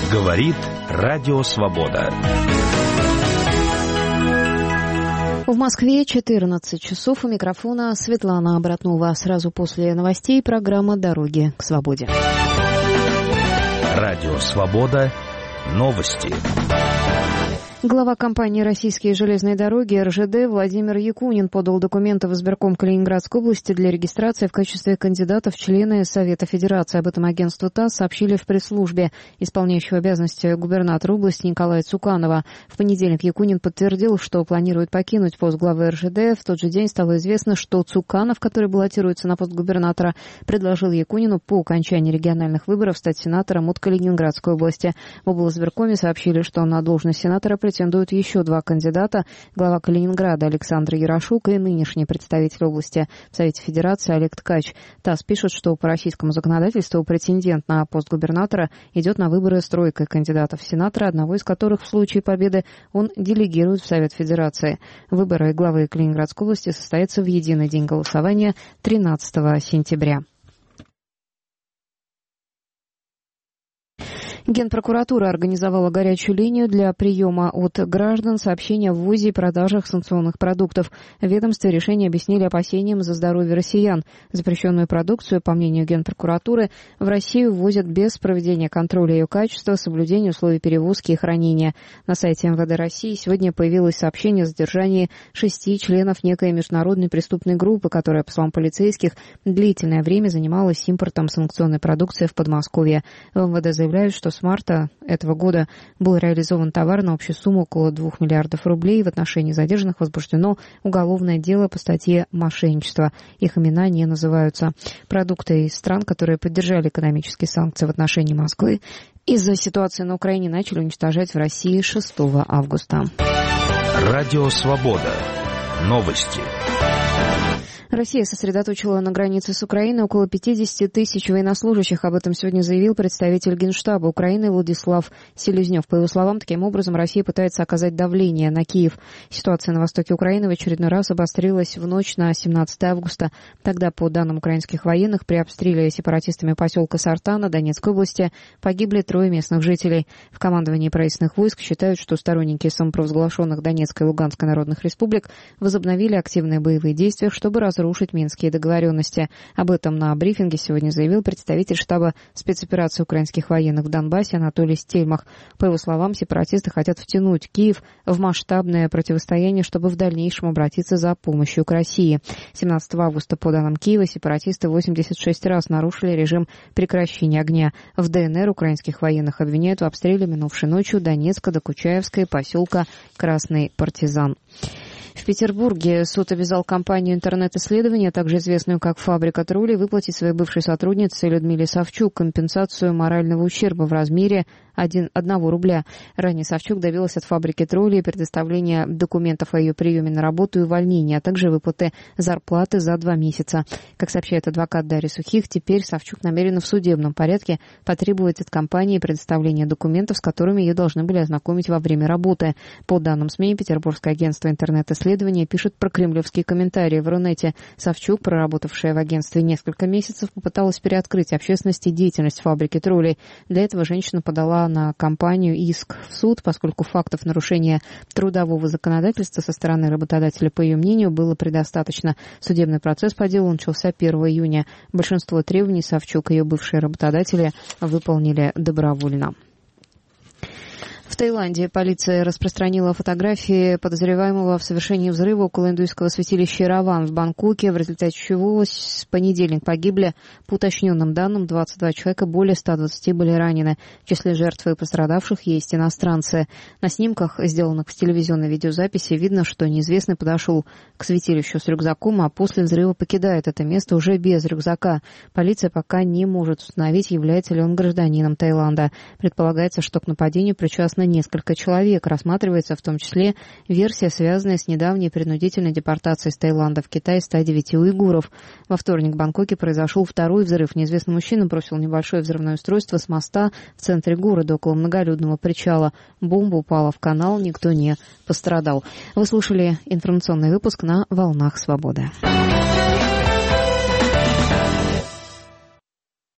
Говорит Радио Свобода. В Москве 14 часов. У микрофона Светлана Братнова. Сразу после новостей программа «Дороги к свободе». Радио Свобода. Новости. Глава компании «Российские железные дороги» РЖД Владимир Якунин подал документы в избирком Калининградской области для регистрации в качестве кандидата в члены Совета Федерации. Об этом агентству ТАСС сообщили в пресс-службе исполняющего обязанности губернатора области Николая Цуканова. В понедельник Якунин подтвердил, что планирует покинуть пост главы РЖД. В тот же день стало известно, что Цуканов, который баллотируется на пост губернатора, предложил Якунину по окончании региональных выборов стать сенатором от Калининградской области. В облизбиркоме сообщили, что на должность сенатора претендуют еще два кандидата: глава Калининграда Александр Ярошук и нынешний представитель области в Совете Федерации Олег Ткач. ТАСС пишет, что по российскому законодательству претендент на пост губернатора идет на выборы с тройкой кандидатов в сенатора, одного из которых в случае победы он делегирует в Совет Федерации. Выборы главы Калининградской области состоятся в единый день голосования 13 сентября. Генпрокуратура организовала горячую линию для приема от граждан сообщения о ввозе и продажах санкционных продуктов. В ведомстве решение объяснили опасениям за здоровье россиян. Запрещенную продукцию, по мнению Генпрокуратуры, в Россию ввозят без проведения контроля ее качества, соблюдения условий перевозки и хранения. На сайте МВД России сегодня появилось сообщение о задержании 6 членов некой международной преступной группы, которая, по словам полицейских, длительное время занималась импортом санкционной продукции в Подмосковье. В МВД заявляют, что с марта этого года был реализован товар на общую сумму около 2 миллиардов рублей. В отношении задержанных возбуждено уголовное дело по статье «Мошенничество». Их имена не называются. Продукты из стран, которые поддержали экономические санкции в отношении Москвы, из-за ситуации на Украине начали уничтожать в России 6 августа. Радио Свобода. Новости. Россия сосредоточила на границе с Украиной около 50 тысяч военнослужащих. Об этом сегодня заявил представитель Генштаба Украины Владислав Селезнев. По его словам, таким образом Россия пытается оказать давление на Киев. Ситуация на востоке Украины в очередной раз обострилась в ночь на 17 августа. Тогда, по данным украинских военных, при обстреле сепаратистами поселка Сартана Донецкой области погибли 3 местных жителей. В командовании правительственных войск считают, что сторонники самопровозглашенных Донецкой и Луганской народных республик возобновили активные боевые действия, чтобы разрушить минские договоренности. Об этом на брифинге сегодня заявил представитель штаба спецоперации украинских военных в Донбассе Анатолий Стельмах. По его словам, сепаратисты хотят втянуть Киев в масштабное противостояние, чтобы в дальнейшем обратиться за помощью к России. 17 августа, по данным Киева, сепаратисты 86 раз нарушили режим прекращения огня. В ДНР украинских военных обвиняют в обстреле минувшей ночью Донецка, Докучаевска и поселка Красный Партизан. В Петербурге суд обязал компанию интернет-исследования, также известную как «Фабрика троллей», выплатить своей бывшей сотруднице Людмиле Савчук компенсацию морального ущерба в размере 1 рубля. Ранее Савчук добилась от «Фабрики троллей» предоставления документов о ее приеме на работу и увольнении, а также выплаты зарплаты за 2 месяца. Как сообщает адвокат Дарья Сухих, теперь Савчук намерена в судебном порядке потребовать от компании предоставления документов, с которыми ее должны были ознакомить во время работы. По данным СМИ, Петербургское агентство интернет-исследования пишет про кремлевские комментарии в Рунете. Савчук, проработавшая в агентстве несколько месяцев, попыталась переоткрыть общественности деятельность «Фабрики троллей». Для этого женщина подала на компанию иск в суд, поскольку фактов нарушения трудового законодательства со стороны работодателя, по ее мнению, было предостаточно. Судебный процесс по делу начался 1 июня. Большинство требований Савчук и ее бывшие работодатели выполнили добровольно. В Таиланде полиция распространила фотографии подозреваемого в совершении взрыва около индуистского святилища Ираван в Бангкоке, в результате чего с понедельника погибли, по уточненным данным, 22 человека, более 120 были ранены. В числе жертв и пострадавших есть иностранцы. На снимках, сделанных в телевизионной видеозаписи, видно, что неизвестный подошел к святилищу с рюкзаком, а после взрыва покидает это место уже без рюкзака. Полиция пока не может установить, является ли он гражданином Таиланда. Предполагается, что к нападению причастны несколько человек. Рассматривается в том числе версия, связанная с недавней принудительной депортацией из Таиланда в Китай 109 уйгуров. Во вторник в Бангкоке произошел второй взрыв. Неизвестный мужчина бросил небольшое взрывное устройство с моста в центре города около многолюдного причала. Бомба упала в канал, никто не пострадал. Вы слушали информационный выпуск на «Волнах Свободы».